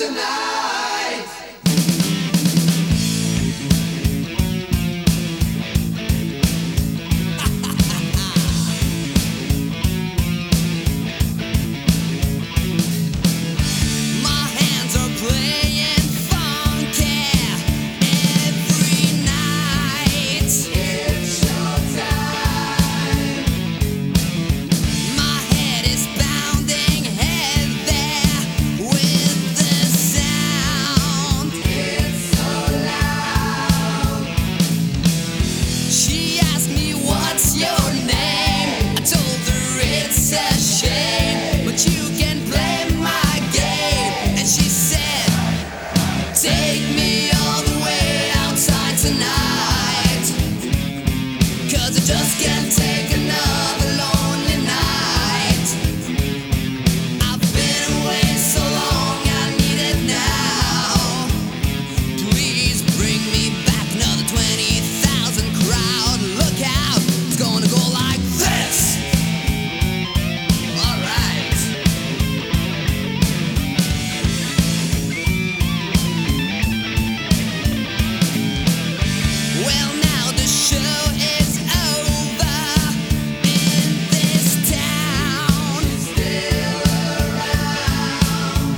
tonight. My hands are playing funky every night. It's showtime. My head is pounding heavy with the sound. It's so loud. She asked me, "What's your name?" I told her it's a shame, but you can play my game. And she said, "Take me all the way outside tonight, 'cause I just can't take another lonely night. I've been away so long, I need it now. Please bring me back another 20,000 crowd. Look out, it's gonna go like this." All right. Well, now the show is over in this town, Still around.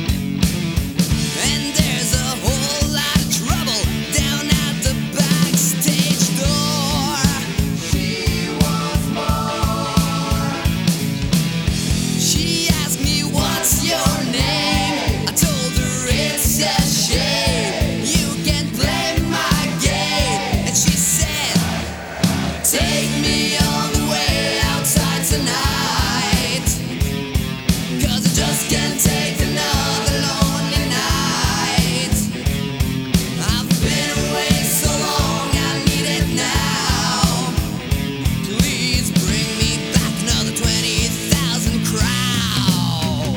and there's a whole lot of trouble down at the backstage door. She wants more. She asked me, "What's your name?" I told her it's a shame, you can play my game. And she said, "Take me all the way outside tonight, 'cause I just can't take another lonely night. I've been away so long, I need it now. Please bring me back another 20,000 crowd."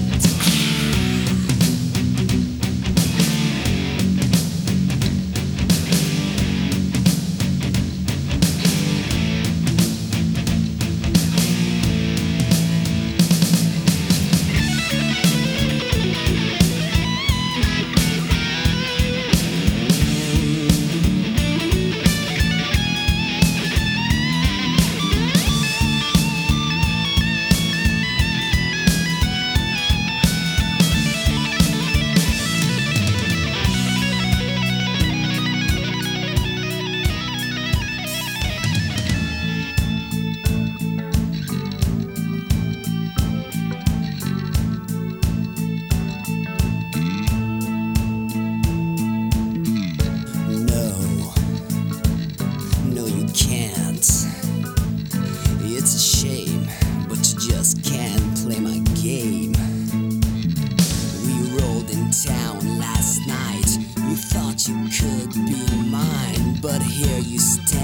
No, you can't. It's a shame, but you just can't play my game. We rolled in town last night. You thought you could be mine, but here you stand.